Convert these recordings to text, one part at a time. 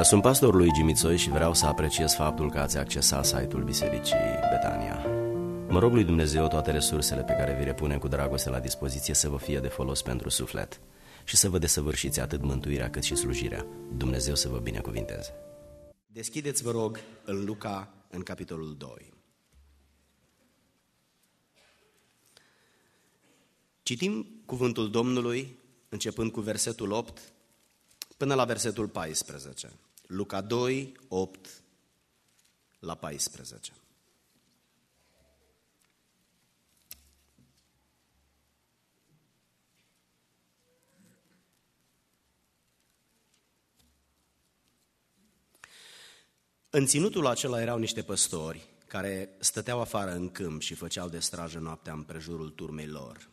Sunt pastorul lui Gimițoi și vreau să apreciez faptul că ați accesat site-ul Bisericii Betania. Mă rog lui Dumnezeu toate resursele pe care vi le punem cu dragoste la dispoziție să vă fie de folos pentru suflet și să vă desăvârșiți atât mântuirea cât și slujirea. Dumnezeu să vă binecuvinteze. Deschideți, vă rog, în Luca, în capitolul 2. Citim cuvântul Domnului, începând cu versetul 8 până la versetul 14. Luca 2, 8 la 14. În ținutul acela erau niște păstori care stăteau afară în câmp și făceau de strajă noaptea împrejurul turmei lor.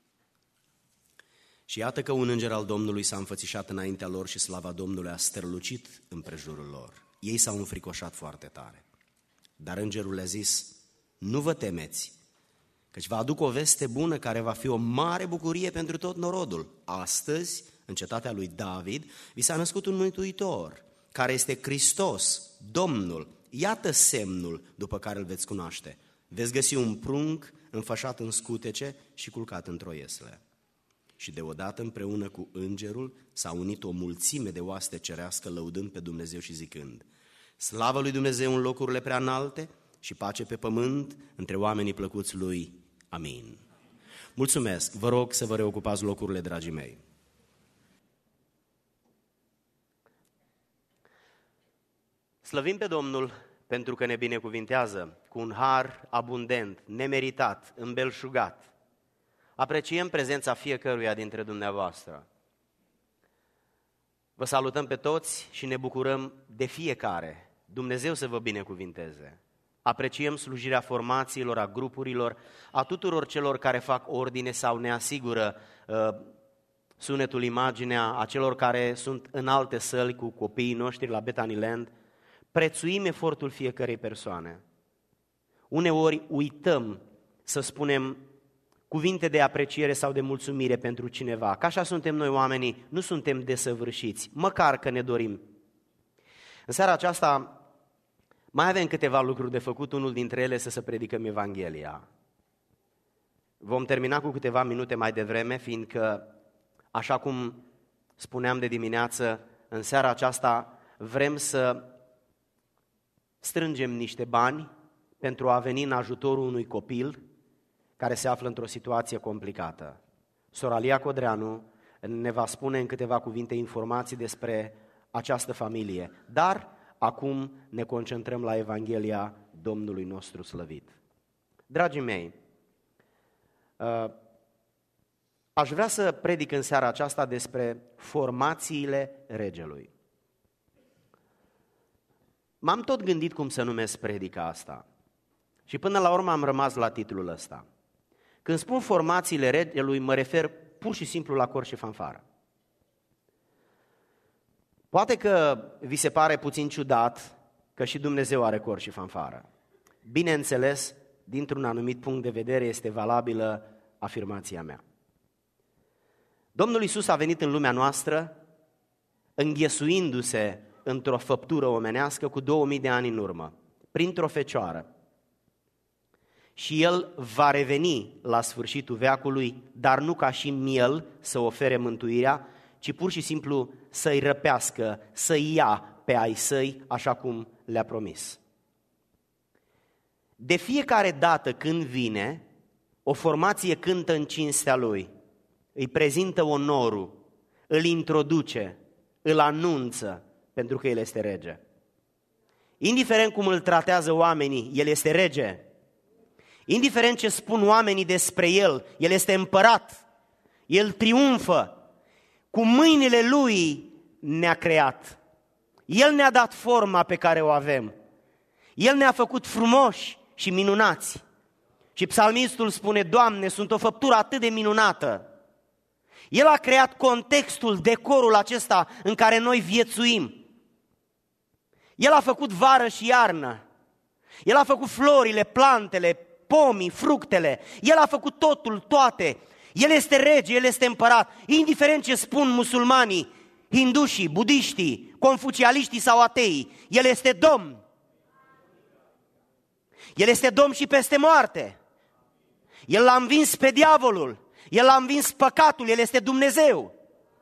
Și iată că un înger al Domnului s-a înfățișat înaintea lor și slava Domnului a strălucit împrejurul lor. Ei s-au înfricoșat foarte tare. Dar îngerul le-a zis: nu vă temeți, căci vă aduc o veste bună care va fi o mare bucurie pentru tot norodul. Astăzi, în cetatea lui David, vi s-a născut un mântuitor, care este Hristos, Domnul. Iată semnul după care îl veți cunoaște. Veți găsi un prunc înfășat în scutece și culcat într-o iesle. Și deodată împreună cu îngerul s-a unit o mulțime de oaste cerească, lăudând pe Dumnezeu și zicând: slavă lui Dumnezeu în locurile prea înalte și pace pe pământ între oamenii plăcuți lui. Amin. Mulțumesc. Vă rog să vă reocupați locurile, dragii mei. Slăvim pe Domnul pentru că ne binecuvintează cu un har abundent, nemeritat, îmbelșugat. Apreciem prezența fiecăruia dintre dumneavoastră. Vă salutăm pe toți și ne bucurăm de fiecare. Dumnezeu să vă binecuvinteze. Apreciem slujirea formațiilor, a grupurilor, a tuturor celor care fac ordine sau ne asigură sunetul, imaginea, a celor care sunt în alte săli cu copiii noștri la Bethany Land. Prețuim efortul fiecărei persoane. Uneori uităm să spunem cuvinte de apreciere sau de mulțumire pentru cineva, că așa suntem noi oamenii, nu suntem desăvârșiți, măcar că ne dorim. În seara aceasta mai avem câteva lucruri de făcut, unul dintre ele să predicăm Evanghelia. Vom termina cu câteva minute mai devreme, fiindcă, așa cum spuneam de dimineață, în seara aceasta vrem să strângem niște bani pentru a veni în ajutorul unui copil care se află într-o situație complicată. Sora Lia Codreanu ne va spune în câteva cuvinte informații despre această familie, dar acum ne concentrăm la Evanghelia Domnului nostru slăvit. Dragii mei, aș vrea să predic în seara aceasta despre formațiile regelui. M-am tot gândit cum să numesc predica asta și până la urmă am rămas la titlul ăsta. Când spun formațiile regelui, mă refer pur și simplu la cor și fanfară. Poate că vi se pare puțin ciudat că și Dumnezeu are cor și fanfară. Bineînțeles, dintr-un anumit punct de vedere este valabilă afirmația mea. Domnul Iisus a venit în lumea noastră înghesuindu-se într-o făptură omenească cu 2000 de ani în urmă, printr-o fecioară. Și El va reveni la sfârșitul veacului, dar nu ca și miel să ofere mântuirea, ci pur și simplu să-i răpească, să-i ia pe ai săi, așa cum le-a promis. De fiecare dată când vine, o formație cântă în cinstea Lui, îi prezintă onorul, îl introduce, îl anunță, pentru că El este rege. Indiferent cum îl tratează oamenii, El este rege. Indiferent ce spun oamenii despre El, El este împărat, El triumfă, cu mâinile Lui ne-a creat, El ne-a dat forma pe care o avem, El ne-a făcut frumoși și minunați. Și psalmistul spune: Doamne, sunt o făptură atât de minunată. El a creat contextul, decorul acesta în care noi viețuim. El a făcut vară și iarnă, El a făcut florile, plantele, pomii, fructele, El a făcut totul, toate. El este rege, El este împărat. Indiferent ce spun musulmanii, hindușii, budiștii, confucialiștii sau ateii, El este Domn. El este Domn și peste moarte. El l-a învins pe diavolul, El a învins păcatul, El este Dumnezeu.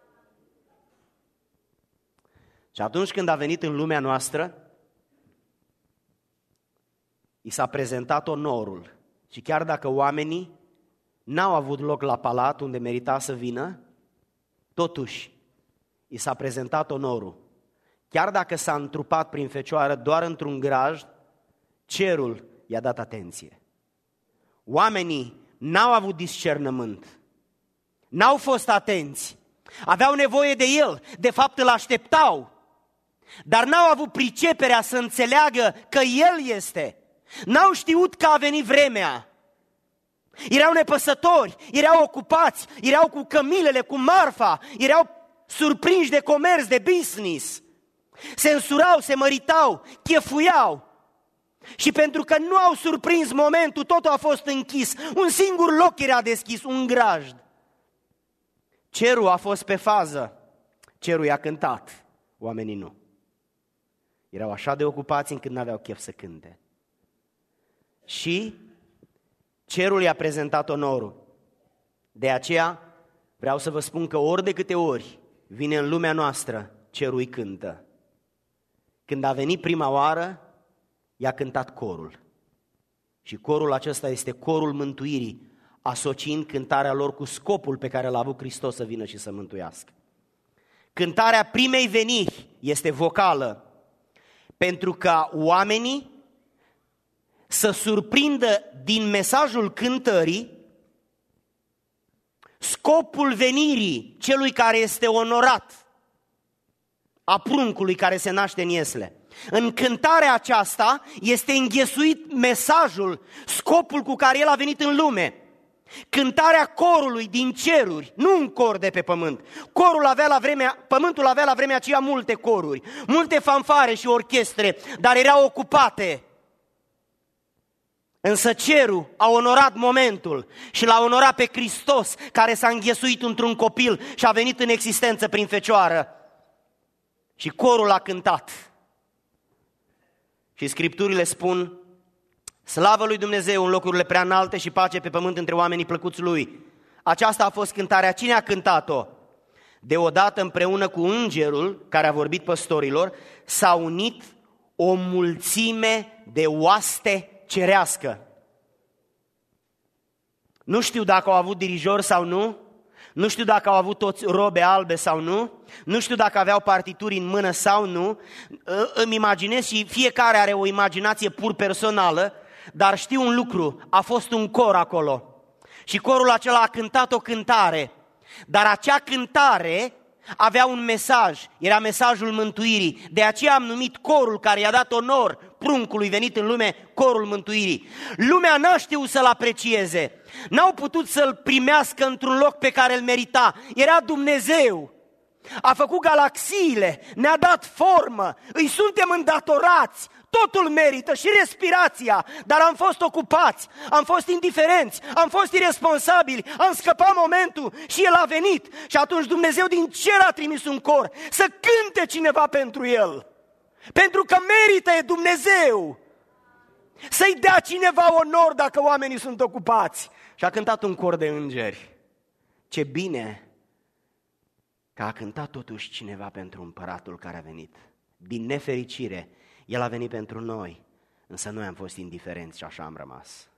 Și atunci când a venit în lumea noastră, i s-a prezentat onorul. Și chiar dacă oamenii n-au avut loc la palat unde merita să vină, totuși i s-a prezentat onorul. Chiar dacă s-a întrupat prin fecioară doar într-un grajd, cerul i-a dat atenție. Oamenii n-au avut discernământ, n-au fost atenți, aveau nevoie de El, de fapt îl așteptau, dar n-au avut priceperea să înțeleagă că El este. N-au știut că a venit vremea. Erau nepăsători, erau ocupați, erau cu cămilele, cu marfa, erau surprinși de comerț, de business. Se însurau, se măritau, chefuiau. Și pentru că nu au surprins momentul, totul a fost închis. Un singur loc era deschis, un grajd. Cerul a fost pe fază. Cerul i-a cântat, oamenii nu. Erau așa de ocupați încât n-aveau chef să cânte. Și cerul i-a prezentat onorul. De aceea vreau să vă spun că ori de câte ori vine în lumea noastră, cerul îi cântă. Când a venit prima oară, i-a cântat corul. Și corul acesta este corul mântuirii, asociind cântarea lor cu scopul pe care l-a avut Hristos să vină și să mântuiască. Cântarea primei veniri este vocală, pentru ca oamenii să surprindă din mesajul cântării scopul venirii celui care este onorat, a pruncului care se naște în iesle. În cântarea aceasta este înghesuit mesajul, scopul cu care El a venit în lume. Cântarea corului din ceruri, nu un cor de pe pământ. Pământul avea la vremea aceea multe coruri, multe fanfare și orchestre, dar erau ocupate. Însă cerul a onorat momentul și l-a onorat pe Hristos, care s-a înghesuit într-un copil și a venit în existență prin fecioară. Și corul a cântat. Și Scripturile spun: slavă lui Dumnezeu în locurile prea înalte și pace pe pământ între oamenii plăcuți Lui. Aceasta a fost cântarea. Cine a cântat-o? Deodată, împreună cu îngerul care a vorbit păstorilor, s-a unit o mulțime de oaste cerească. Nu știu dacă au avut dirijori sau nu, nu știu dacă au avut toți robe albe sau nu, nu știu dacă aveau partituri în mână sau nu, îmi imaginez și fiecare are o imaginație pur personală, dar știu un lucru, a fost un cor acolo și corul acela a cântat o cântare, dar acea cântare avea un mesaj, era mesajul mântuirii. De aceea am numit corul care i-a dat onor pruncului venit în lume, corul mântuirii. Lumea n-a știut să-l aprecieze, n-au putut să-l primească într-un loc pe care îl merita. Era Dumnezeu, a făcut galaxiile, ne-a dat formă, îi suntem îndatorați, totul merită și respirația, dar am fost ocupați, am fost indiferenți, am fost irresponsabili, am scăpat momentul și El a venit. Și atunci Dumnezeu din cer a trimis un cor să cânte cineva pentru El, pentru că merită, e Dumnezeu, să-i dea cineva onor dacă oamenii sunt ocupați. Și a cântat un cor de îngeri. Ce bine că a cântat totuși cineva pentru împăratul care a venit. Din nefericire, El a venit pentru noi, însă noi am fost indiferenți și așa am rămas.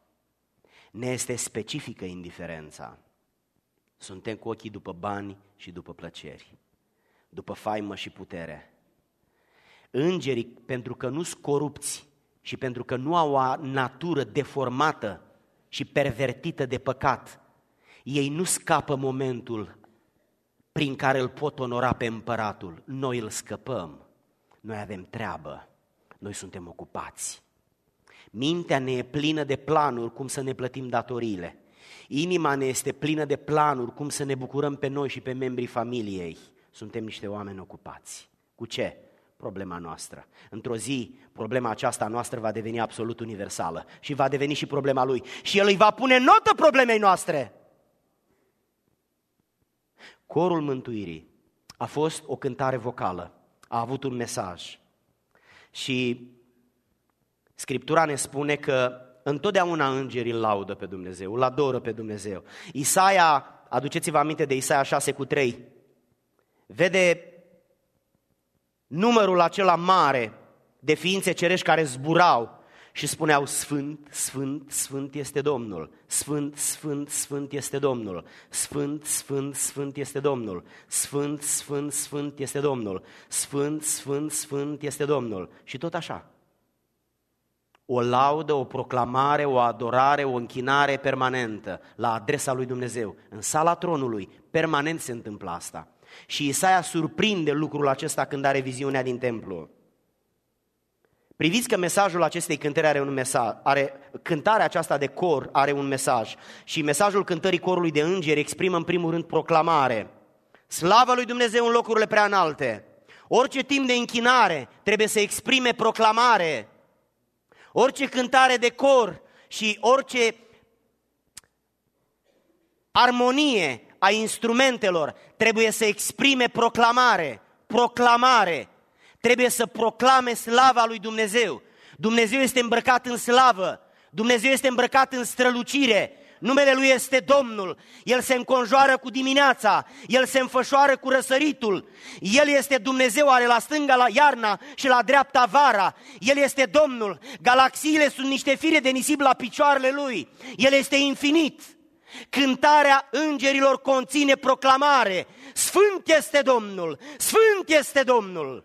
Ne este specifică indiferența. Suntem cu ochii după bani și după plăceri, după faimă și putere. Îngerii, pentru că nu sunt corupți și pentru că nu au o natură deformată și pervertită de păcat, ei nu scapă momentul prin care îl pot onora pe împăratul. Noi îl scăpăm. Noi avem treabă, noi suntem ocupați. Mintea ne e plină de planuri cum să ne plătim datoriile. Inima ne este plină de planuri cum să ne bucurăm pe noi și pe membrii familiei. Suntem niște oameni ocupați. Cu ce? Problema noastră. Într-o zi, problema aceasta noastră va deveni absolut universală și va deveni și problema Lui. Și El îi va pune notă problemei noastre. Corul mântuirii a fost o cântare vocală. a avut un mesaj. Și Scriptura ne spune că întotdeauna îngerii îl laudă pe Dumnezeu, îl adoră pe Dumnezeu. Isaia, aduceți-vă aminte de Isaia 6:3, vede numărul acela mare de ființe cerești care zburau și spuneau: Sfânt, Sfânt, Sfânt este Domnul, Sfânt, Sfânt, Sfânt este Domnul, Sfânt, Sfânt, Sfânt este Domnul, Sfânt, Sfânt, Sfânt este Domnul, Sfânt, Sfânt, Sfânt este Domnul. Și tot așa. O laudă, o proclamare, o adorare, o închinare permanentă la adresa lui Dumnezeu. În sala tronului, permanent se întâmplă asta. Și Isaia surprinde lucrul acesta când are viziunea din templu. Priviți că mesajul acestei cântări are un mesaj, cântarea aceasta de cor are un mesaj. Și mesajul cântării corului de îngeri exprimă în primul rând proclamare. Slavă lui Dumnezeu în locurile prea înalte. Orice timp de închinare trebuie să exprime proclamare. Orice cântare de cor și orice armonie a instrumentelor trebuie să exprime proclamare, proclamare. Trebuie să proclame slava lui Dumnezeu. Dumnezeu este îmbrăcat în slavă, Dumnezeu este îmbrăcat în strălucire, numele Lui este Domnul, El se înconjoară cu dimineața, El se înfășoară cu răsăritul, El este Dumnezeu, are la stânga la iarna și la dreapta vara, El este Domnul, galaxiile sunt niște fire de nisip la picioarele Lui, El este infinit. Cântarea îngerilor conține proclamare: Sfânt este Domnul, Sfânt este Domnul.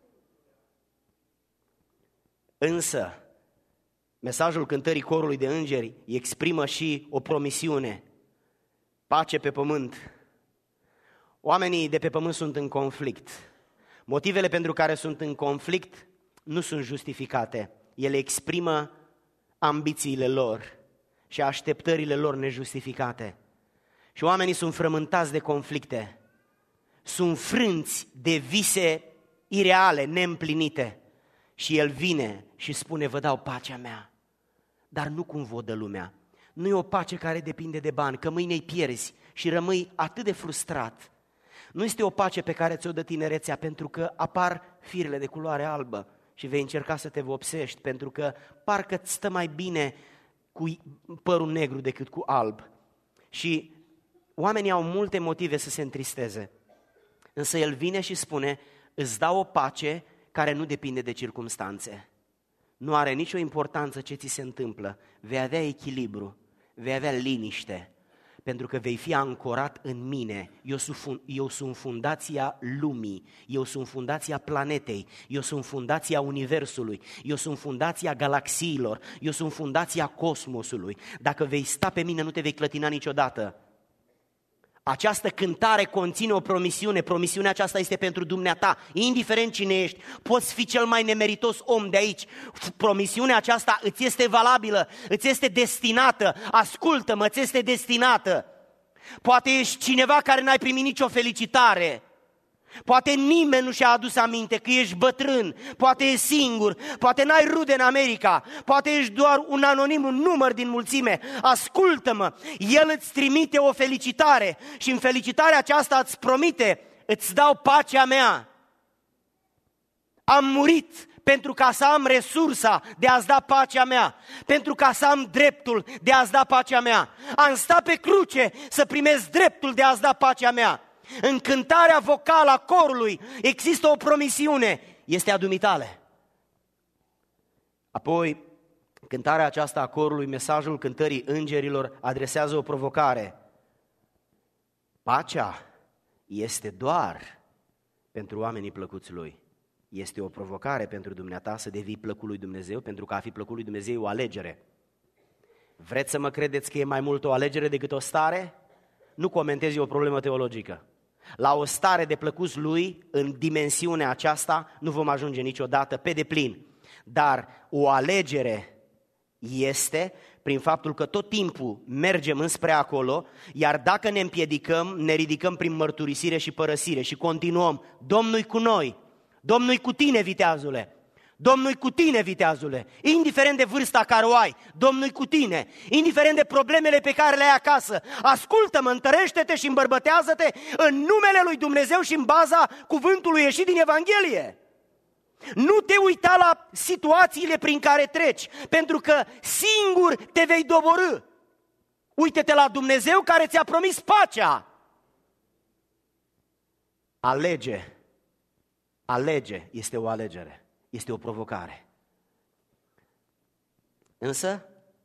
Însă, mesajul cântării corului de îngeri exprimă și o promisiune: pace pe pământ. Oamenii de pe pământ sunt în conflict. Motivele pentru care sunt în conflict nu sunt justificate. Ele exprimă ambițiile lor și așteptările lor nejustificate. Și oamenii sunt frământați de conflicte. Sunt frânți de vise ireale, neîmplinite. Și El vine și spune: vă dau pacea mea, dar nu cum vă dă lumea. Nu e o pace care depinde de bani, că mâine îi pierzi și rămâi atât de frustrat. Nu este o pace pe care ți-o dă tinerețea, pentru că apar firele de culoare albă și vei încerca să te vopsești, pentru că parcă îți stă mai bine cu părul negru decât cu alb. Și oamenii au multe motive să se întristeze. Însă El vine și spune: îți dau o pace care nu depinde de circumstanțe. Nu are nicio importanță ce ți se întâmplă. Vei avea echilibru, vei avea liniște, pentru că vei fi ancorat în mine. Eu sunt fundația lumii, eu sunt fundația planetei, eu sunt fundația universului, eu sunt fundația galaxiilor, eu sunt fundația cosmosului. Dacă vei sta pe mine, nu te vei clătina niciodată. Această cântare conține o promisiune, promisiunea aceasta este pentru dumneata, indiferent cine ești, poți fi cel mai nemeritos om de aici, promisiunea aceasta îți este valabilă, îți este destinată, ascultă-mă, îți este destinată. Poate ești cineva care n-ai primit nicio felicitare, poate nimeni nu și-a adus aminte că ești bătrân, poate ești singur, poate n-ai rude în America, poate ești doar un anonim, un număr din mulțime. Ascultă-mă, El îți trimite o felicitare și în felicitarea aceasta îți promite: îți dau pacea mea. Am murit pentru ca să am resursa de a-ți da pacea mea, pentru ca să am dreptul de a-ți da pacea mea. Am stat pe cruce să primesc dreptul de a-ți da pacea mea. În cântarea vocală a corului există o promisiune: este a dumitale. Apoi, cântarea aceasta a corului, mesajul cântării îngerilor, adresează o provocare. Pacea este doar pentru oamenii plăcuți Lui. Este o provocare pentru dumneata să devii plăcut lui Dumnezeu, pentru că a fi plăcut lui Dumnezeu e o alegere. Vreți să mă credeți că e mai mult o alegere decât o stare? Nu comentez eu o problemă teologică. La o stare de plăcuți Lui, în dimensiunea aceasta, nu vom ajunge niciodată pe deplin. Dar o alegere este prin faptul că tot timpul mergem înspre acolo, iar dacă ne împiedicăm, ne ridicăm prin mărturisire și părăsire și continuăm: Domnul-i cu noi, Domnul-i cu tine, viteazule, Domnul-i cu tine, viteazule, indiferent de vârsta care o ai, Domnul-i cu tine, indiferent de problemele pe care le ai acasă. Ascultă-mă, întărește-te și îmbărbătează-te în numele lui Dumnezeu și în baza cuvântului ieșit din Evanghelie. Nu te uita la situațiile prin care treci, pentru că singur te vei doborî. Uită-te la Dumnezeu care ți-a promis pacea. Alege este o alegere, este o provocare. Însă,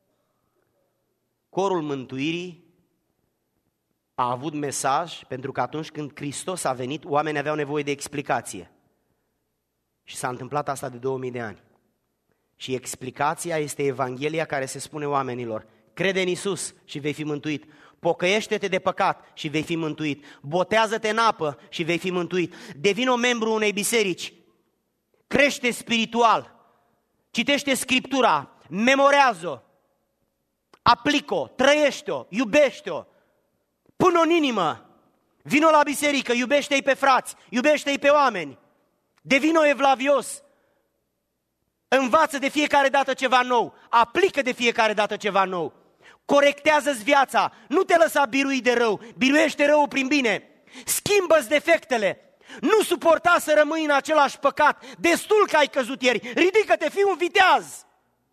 corul mântuirii a avut mesaj, pentru că atunci când Hristos a venit, oamenii aveau nevoie de explicație. Și s-a întâmplat asta de 2000 de ani. Și explicația este Evanghelia care se spune oamenilor: crede în Iisus și vei fi mântuit. Pocăiește-te de păcat și vei fi mântuit. Botează-te în apă și vei fi mântuit. Devino membru unei biserici. Crește spiritual. Citește Scriptura. Memorează-o. Aplică-o. Trăiește-o. Iubește-o. Pune-o în inimă. Vino la biserică. Iubește-i pe frați. Iubește-i pe oameni. Devino evlavios. Învață de fiecare dată ceva nou. Aplică de fiecare dată ceva nou. Corectează-ți viața, nu te lăsa birui de rău, biruiește răul prin bine, schimbă-ți defectele, nu suporta să rămâi în același păcat, destul că ai căzut ieri, ridică-te, fii un viteaz.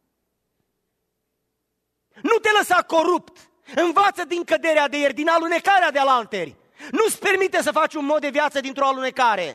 Nu te lăsa corupt, învață din căderea de ieri, din alunecarea de alalteri, nu-ți permite să faci un mod de viață dintr-o alunecare.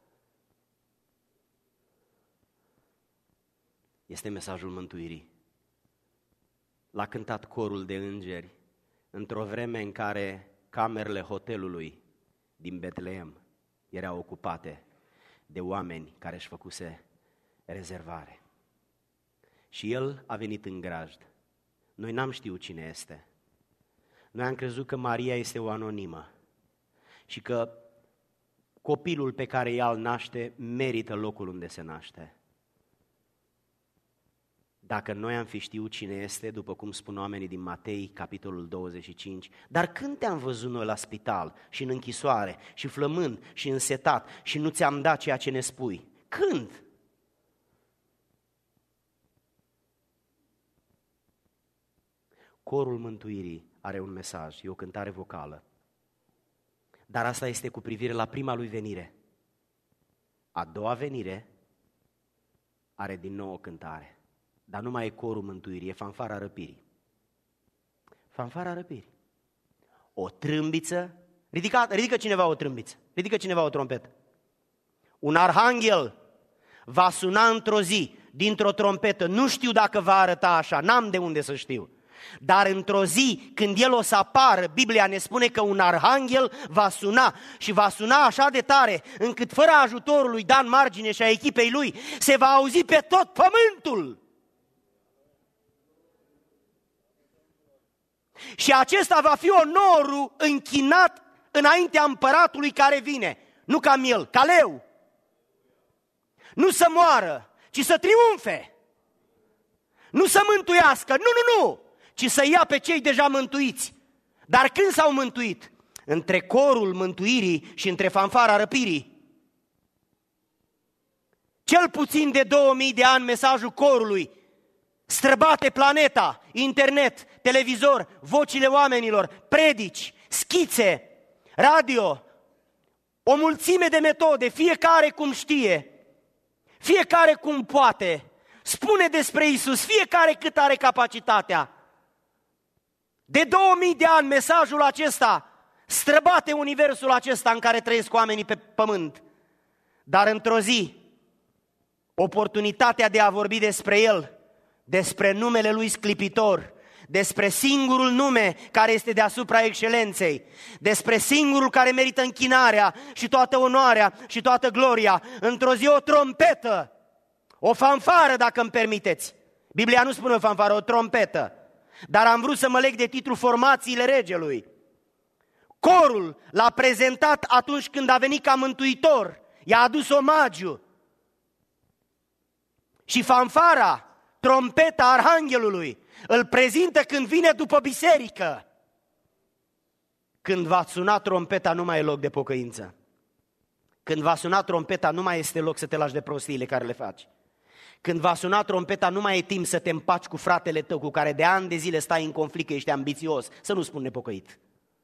Este mesajul mântuirii. L-a cântat corul de îngeri într-o vreme în care camerele hotelului din Betleem erau ocupate de oameni care își făcuse rezervare. Și el a venit în grajd. Noi n-am știut cine este. Noi am crezut că Maria este o anonimă și că copilul pe care ea îl naște merită locul unde se naște. Dacă noi am fi știut cine este, după cum spun oamenii din Matei, capitolul 25, dar când te-am văzut noi la spital și în închisoare și flămând și însetat și nu ți-am dat ceea ce ne spui? Când? Corul mântuirii are un mesaj, e o cântare vocală, dar asta este cu privire la prima lui venire. A doua venire are din nou o cântare. Dar nu mai e corul mântuirii, e fanfara răpirii. Fanfara răpirii. O trâmbiță, ridică cineva o trâmbiță, ridică cineva o trompetă. Un arhanghel va suna într-o zi, dintr-o trompetă, nu știu dacă va arăta așa, n-am de unde să știu. Dar într-o zi, când el o să apară, Biblia ne spune că un arhanghel va suna și va suna așa de tare, încât fără ajutorul lui Dan Margine și a echipei lui, se va auzi pe tot pământul. Și acesta va fi onorul închinat înaintea împăratului care vine. Nu ca miel, ca leu. Nu să moară, ci să triumfe. Nu să mântuiască, nu, ci să ia pe cei deja mântuiți. Dar când s-au mântuit? Între corul mântuirii și între fanfara răpirii. Cel puțin de 2000 de ani mesajul corului străbate planeta, internet, televizor, vocile oamenilor, predici, schițe, radio, o mulțime de metode, fiecare cum știe, fiecare cum poate, spune despre Iisus, fiecare cât are capacitatea. De 2000 de ani mesajul acesta străbate universul acesta în care trăiesc oamenii pe pământ, dar într-o zi, oportunitatea de a vorbi despre El, despre numele Lui sclipitor, despre singurul nume care este deasupra excelenței, despre singurul care merită închinarea și toată onoarea și toată gloria. Într-o zi o trompetă, o fanfară, dacă îmi permiteți. Biblia nu spune o fanfară, o trompetă. Dar am vrut să mă leg de titlul Formațiile Regelui. Corul l-a prezentat atunci când a venit ca mântuitor, i-a adus omagiu. Și fanfara, trompeta arhanghelului, îl prezintă când vine după biserică. Când va suna trompeta, nu mai e loc de pocăință. Când va suna trompeta, nu mai este loc să te lași de prostiile care le faci. Când va suna trompeta, nu mai e timp să te împaci cu fratele tău cu care de ani de zile stai în conflict, că ești ambițios, să nu spun nepocăit.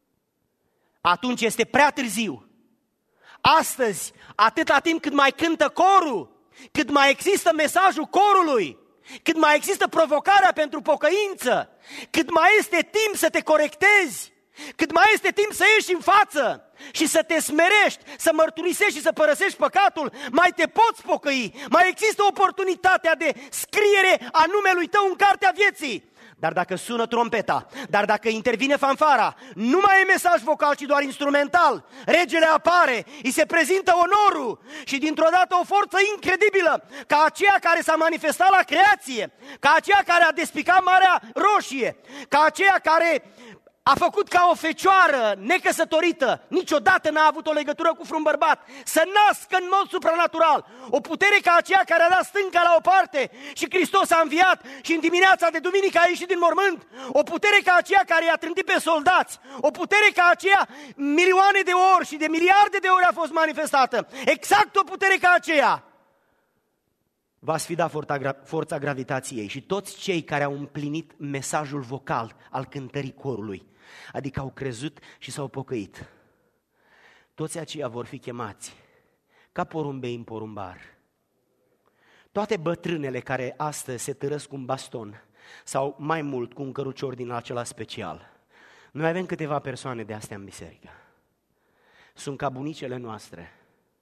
Atunci este prea târziu. Astăzi, atâta timp cât mai cântă corul, cât mai există mesajul corului, cât mai există provocarea pentru pocăință, cât mai este timp să te corectezi, cât mai este timp să ieși în față și să te smerești, să mărturisești și să părăsești păcatul, mai te poți pocăi, mai există oportunitatea de scriere a numelui tău în cartea vieții. Dar dacă sună trompeta, dar dacă intervine fanfara, nu mai e mesaj vocal, ci doar instrumental. Regele apare, îi se prezintă onorul și dintr-o dată o forță incredibilă, ca aceea care s-a manifestat la creație, ca aceea care a despicat Marea Roșie, ca aceea care a făcut ca o fecioară necăsătorită, niciodată n-a avut o legătură cu vreun bărbat, să nască în mod supranatural. O putere ca aceea care a dat stânca la o parte și Hristos a înviat și în dimineața de duminică a ieșit din mormânt. O putere ca aceea care i-a trântit pe soldați. O putere ca aceea milioane de ori și de miliarde de ori a fost manifestată. Exact o putere ca aceea va sfida forța gravitației și toți cei care au împlinit mesajul vocal al cântării corului, adică au crezut și s-au pocăit, toți aceia vor fi chemați ca porumbei în porumbar. Toate bătrânele care astăzi se târăsc cu un baston sau mai mult cu un cărucior din acela special. Noi avem câteva persoane de astea în biserică. Sunt ca bunicele noastre.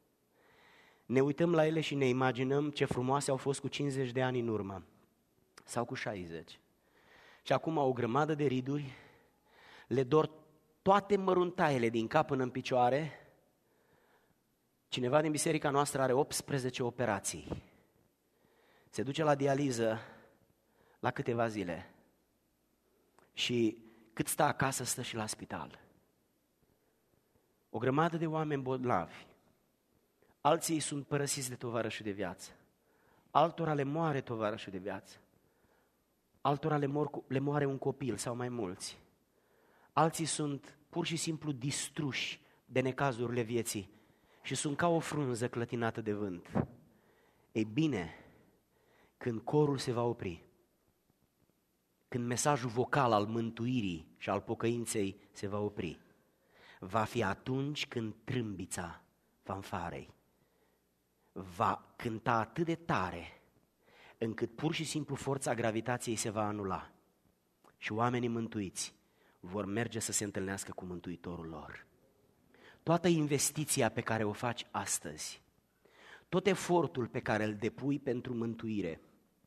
Ne uităm la ele și ne imaginăm ce frumoase au fost cu 50 de ani în urmă sau cu 60. Și acum au o grămadă de riduri, le dor toate măruntaiele din cap până în picioare. Cineva din biserica noastră are 18 operații. Se duce la dializă la câteva zile și cât stă acasă, stă și la spital. O grămadă de oameni bolnavi. Alții sunt părăsiți de tovarășul de viață. Altora le moare tovarășul de viață. Altora le moare un copil sau mai mulți. Alții sunt pur și simplu distruși de necazurile vieții și sunt ca o frunză clătinată de vânt. Ei bine, când corul se va opri, când mesajul vocal al mântuirii și al pocăinței se va opri, va fi atunci când trâmbița fanfarei va cânta atât de tare încât pur și simplu forța gravitației se va anula și oamenii mântuiți vor merge să se întâlnească cu Mântuitorul lor. Toată investiția pe care o faci astăzi, tot efortul pe care îl depui pentru mântuire,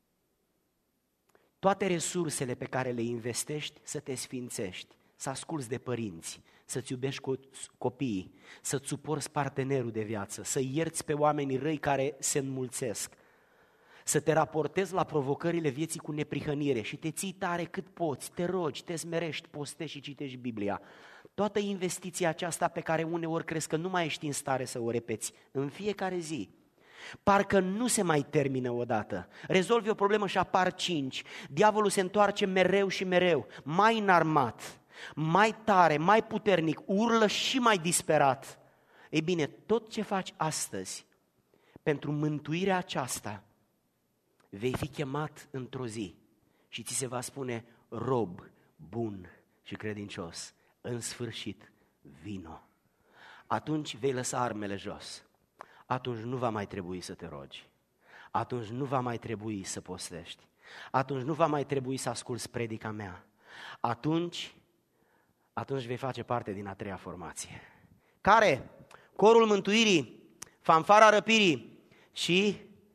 toate resursele pe care le investești să te sfințești, să asculți de părinți, să-ți iubești copiii, să-ți suporți partenerul de viață, să ierți pe oamenii răi care se înmulțesc, să te raportezi la provocările vieții cu neprihănire și te ții tare cât poți, te rogi, te smerești, postești și citești Biblia. Toată investiția aceasta pe care uneori crezi că nu mai ești în stare să o repeți în fiecare zi, parcă nu se mai termină odată. Rezolvi o problemă și apar 5. Diavolul se întoarce mereu și mereu, mai înarmat, mai tare, mai puternic, urlă și mai disperat. Ei bine, tot ce faci astăzi pentru mântuirea aceasta, vei fi chemat într-o zi și ți se va spune: rob bun și credincios, în sfârșit vino. Atunci vei lăsa armele jos. Atunci nu va mai trebui să te rogi. Atunci nu va mai trebui să postești. Atunci nu va mai trebui să asculți predica mea. Atunci vei face parte din a treia formație. Care? Corul mântuirii, fanfara răpirii și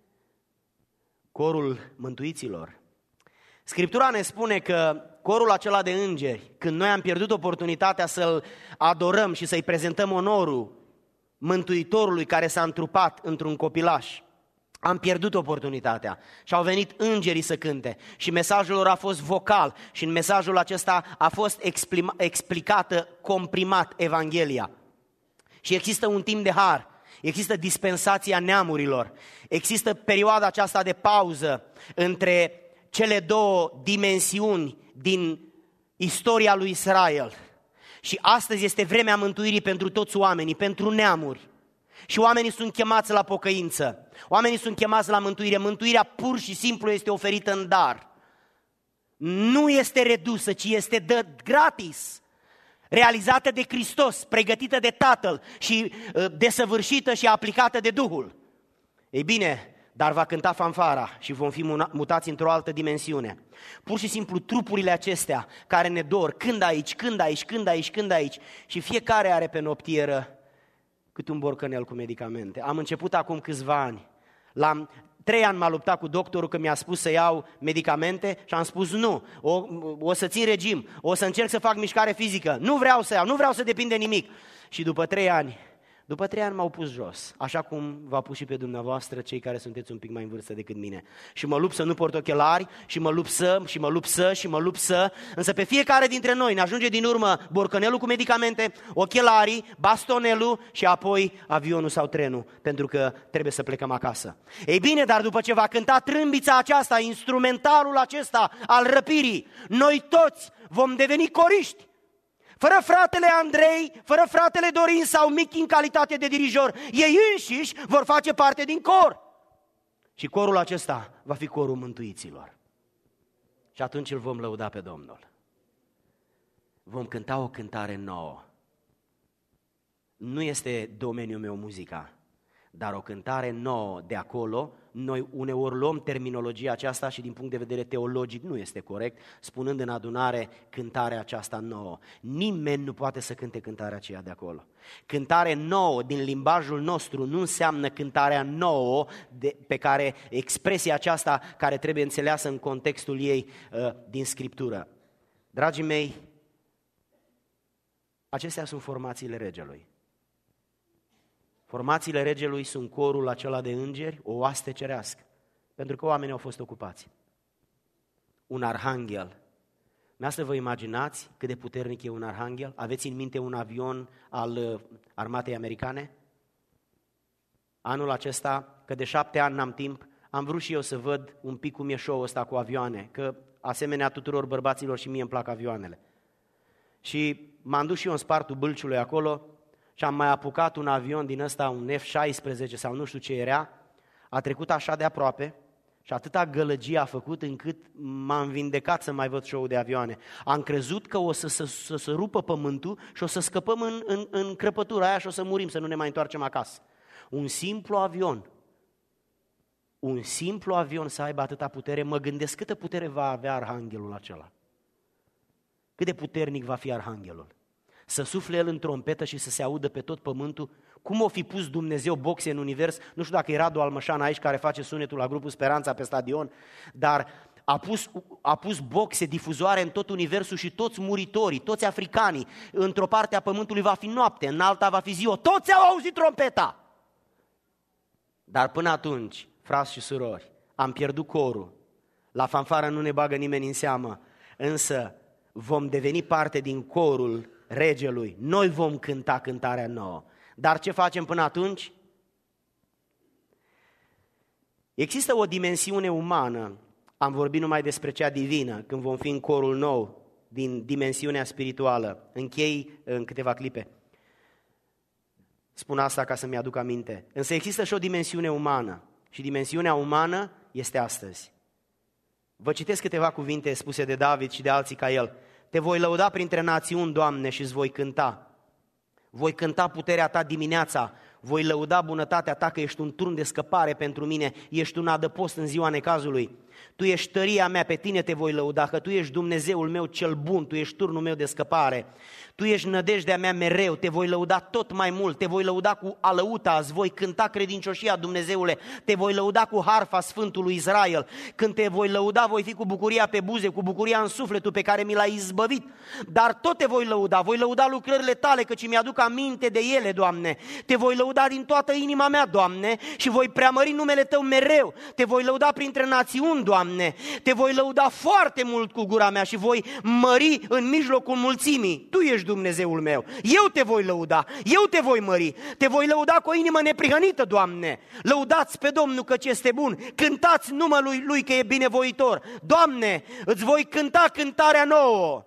corul mântuiților. Scriptura ne spune că corul acela de îngeri, când noi am pierdut oportunitatea să-L adorăm și să-i prezentăm onorul Mântuitorului care s-a întrupat într-un copilaș, am pierdut oportunitatea și au venit îngerii să cânte și mesajul lor a fost vocal și în mesajul acesta a fost explicată, comprimat Evanghelia. Și există un timp de har, există dispensația neamurilor, există perioada aceasta de pauză între cele două dimensiuni din istoria lui Israel. Și astăzi este vremea mântuirii pentru toți oamenii, pentru neamuri. Și oamenii sunt chemați la pocăință. Oamenii sunt chemați la mântuire. Mântuirea pur și simplu este oferită în dar. Nu este redusă, ci este gratis. Realizată de Hristos, pregătită de Tatăl și desăvârșită și aplicată de Duhul. Ei bine, dar va cânta fanfara și vom fi mutați într-o altă dimensiune. Pur și simplu trupurile acestea care ne dor, când aici, și fiecare are pe noptieră cât un borcanel cu medicamente. Am început acum câțiva ani. La 3 ani m-a luptat cu doctorul că mi-a spus să iau medicamente și am spus nu, o să țin regim, o să încerc să fac mișcare fizică, nu vreau să iau, nu vreau să depind de nimic. Și după 3 ani m-au pus jos, așa cum v-a pus și pe dumneavoastră, cei care sunteți un pic mai în vârstă decât mine. Și mă lupt să nu port ochelari, și mă lupt să, însă pe fiecare dintre noi ne ajunge din urmă borcanelul cu medicamente, ochelarii, bastonelul și apoi avionul sau trenul, pentru că trebuie să plecăm acasă. Ei bine, dar după ce va cânta trâmbița aceasta, instrumentalul acesta al răpirii, noi toți vom deveni coriști. Fără fratele Andrei, fără fratele Dorin sau Michi în calitate de dirijor, ei înșiși vor face parte din cor. Și corul acesta va fi corul mântuiților. Și atunci îl vom lăuda pe Domnul. Vom cânta o cântare nouă. Nu este domeniul meu muzica, dar o cântare nouă de acolo. Noi uneori luăm terminologia aceasta și din punct de vedere teologic nu este corect, spunând în adunare cântarea aceasta nouă. Nimeni nu poate să cânte cântarea aceea de acolo. Cântare nouă din limbajul nostru nu înseamnă cântarea nouă pe care expresia aceasta care trebuie înțeleasă în contextul ei din Scriptură. Dragii mei, acestea sunt formațiile regelui. Formațiile regelui sunt corul acela de îngeri, o oaste cerească, pentru că oamenii au fost ocupați. Un arhanghel. Să vă imaginați cât de puternic e un arhanghel? Aveți în minte un avion al armatei americane? Anul acesta, că de 7 ani n-am timp, am vrut și eu să văd un pic cum e show-ul ăsta cu avioane, că asemenea tuturor bărbaților și mie îmi plac avioanele. Și m-am dus și eu în spartul Bâlciului acolo, și am mai apucat un avion din ăsta, un F-16 sau nu știu ce era, a trecut așa de aproape și atâta gălăgie a făcut încât m-am vindecat să mai văd show-ul de avioane. Am crezut că o să rupă pământul și o să scăpăm în crăpătura aia și o să murim, să nu ne mai întoarcem acasă. Un simplu avion să aibă atâta putere, mă gândesc câtă putere va avea arhanghelul acela. Cât de puternic va fi arhanghelul. Să sufle el în trompetă și să se audă pe tot pământul. Cum o fi pus Dumnezeu boxe în univers? Nu știu dacă e Radu Almășan aici care face sunetul la grupul Speranța pe stadion, dar a pus boxe, difuzoare în tot universul și toți muritorii, toți africanii, într-o parte a pământului va fi noapte, în alta va fi ziua, toți au auzit trompeta! Dar până atunci, frați și surori, am pierdut corul, la fanfară nu ne bagă nimeni în seamă, însă vom deveni parte din corul regelui, noi vom cânta cântarea nouă. Dar ce facem până atunci? Există o dimensiune umană, am vorbit numai despre cea divină, când vom fi în corul nou, din dimensiunea spirituală. Închei în câteva clipe. Spun asta ca să-mi aduc aminte. Însă există și o dimensiune umană și dimensiunea umană este astăzi. Vă citesc câteva cuvinte spuse de David și de alții ca el. Te voi lăuda printre națiuni, Doamne, și îți voi cânta. Voi cânta puterea Ta dimineața, voi lăuda bunătatea Ta, că ești un turn de scăpare pentru mine, ești un adăpost în ziua necazului. Tu ești tăria mea, pe Tine te voi lăuda, că Tu ești Dumnezeul meu cel bun, Tu ești turnul meu de scăpare. Tu ești nădejdea mea mereu, te voi lăuda tot mai mult, te voi lăuda cu alăuta, îți voi cânta credincioșia, Dumnezeule, te voi lăuda cu harfa Sfântului Israel. Când te voi lăuda, voi fi cu bucuria pe buze, cu bucuria în sufletul pe care mi l-ai izbăvit. Dar tot te voi lăuda lucrările Tale, căci mi-aduc aminte de ele, Doamne. Te voi lăuda din toată inima mea, Doamne, și voi preamări numele Tău mereu. Te voi lăuda printre națiuni, Doamne, te voi lăuda foarte mult cu gura mea și voi mări în mijlocul mulțimii. Tu ești Dumnezeul meu, eu te voi lăuda, eu te voi mări, te voi lăuda cu o inimă neprihănită, Doamne. Lăudați pe Domnul căci este bun, cântați numele Lui că e binevoitor. Doamne, îți voi cânta cântarea nouă.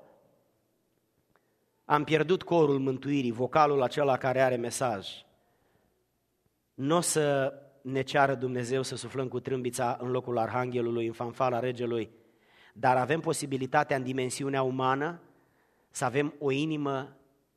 Am pierdut corul mântuirii, vocalul acela care are mesaj. Nu o să ne ceară Dumnezeu să suflăm cu trâmbița în locul arhanghelului, în fanfara regelui, dar avem posibilitatea în dimensiunea umană să avem o inimă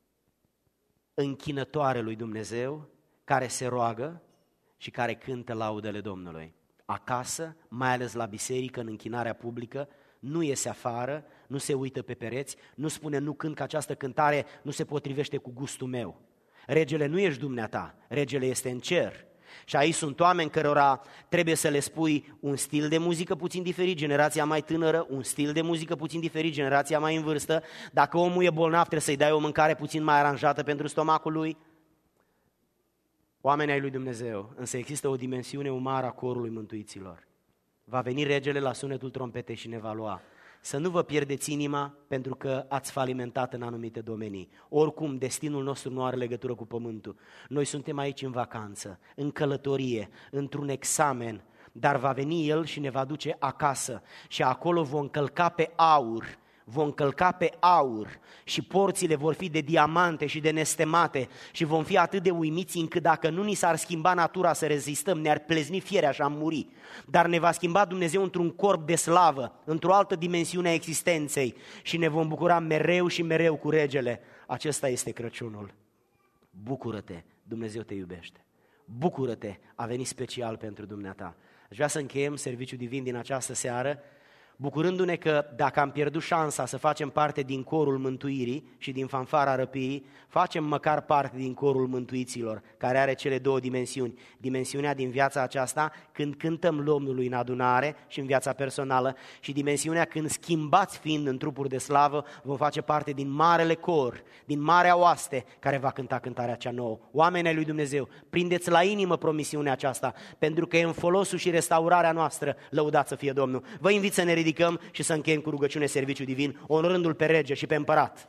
închinătoare lui Dumnezeu, care se roagă și care cântă laudele Domnului. Acasă, mai ales la biserică, în închinarea publică, nu iese afară, nu se uită pe pereți, nu spune nu cânt că această cântare nu se potrivește cu gustul meu. Regele nu ești dumneata, regele este în cer. Și aici sunt oameni cărora trebuie să le spui un stil de muzică puțin diferit, generația mai tânără, un stil de muzică puțin diferit, generația mai în vârstă. Dacă omul e bolnav, trebuie să-i dai o mâncare puțin mai aranjată pentru stomacul lui. Oamenii ai lui Dumnezeu, însă există o dimensiune umară a corului mântuiților. Va veni regele la sunetul trompetei și ne va lua. Să nu vă pierdeți inima pentru că ați falimentat în anumite domenii. Oricum, destinul nostru nu are legătură cu pământul. Noi suntem aici în vacanță, în călătorie, într-un examen, dar va veni El și ne va duce acasă și acolo vom călca pe aur. Vom călca pe aur și porțile vor fi de diamante și de nestemate și vom fi atât de uimiți încât dacă nu ni s-ar schimba natura să rezistăm, ne-ar plezni fierea și am muri. Dar ne va schimba Dumnezeu într-un corp de slavă, într-o altă dimensiune a existenței și ne vom bucura mereu și mereu cu regele. Acesta este Crăciunul. Bucură-te, Dumnezeu te iubește. Bucură-te, a venit special pentru dumneata. Aș vrea să încheiem serviciul divin din această seară bucurându-ne că dacă am pierdut șansa să facem parte din corul mântuirii și din fanfara răpirii, facem măcar parte din corul mântuiților, care are cele două dimensiuni. Dimensiunea din viața aceasta, când cântăm Domnului în adunare și în viața personală, și dimensiunea când, schimbați fiind în trupuri de slavă, vom face parte din marele cor, din marea oaste, care va cânta cântarea cea nouă. Oamenii ai lui Dumnezeu, prindeți la inimă promisiunea aceasta, pentru că e în folosul și restaurarea noastră, lăudat să fie Domnul. Vă invit să ne ridicăm și să încheiem cu rugăciune serviciul divin, onorându-L pe rege și pe împărat.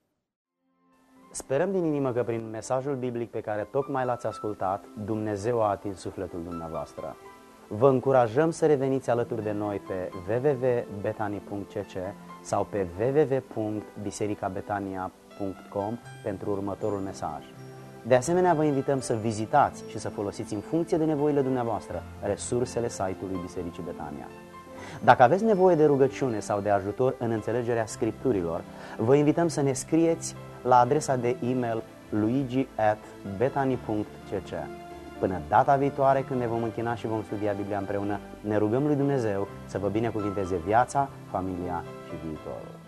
Sperăm din inimă că prin mesajul biblic pe care tocmai l-ați ascultat, Dumnezeu a atins sufletul dumneavoastră. Vă încurajăm să reveniți alături de noi pe www.betani.cc sau pe www.bisericabetania.com pentru următorul mesaj. De asemenea, vă invităm să vizitați și să folosiți în funcție de nevoile dumneavoastră resursele site-ului Bisericii Betania. Dacă aveți nevoie de rugăciune sau de ajutor în înțelegerea Scripturilor, vă invităm să ne scrieți la adresa de e-mail luigi@betani.cc. Până data viitoare, când ne vom închina și vom studia Biblia împreună, ne rugăm lui Dumnezeu să vă binecuvinteze viața, familia și viitorul.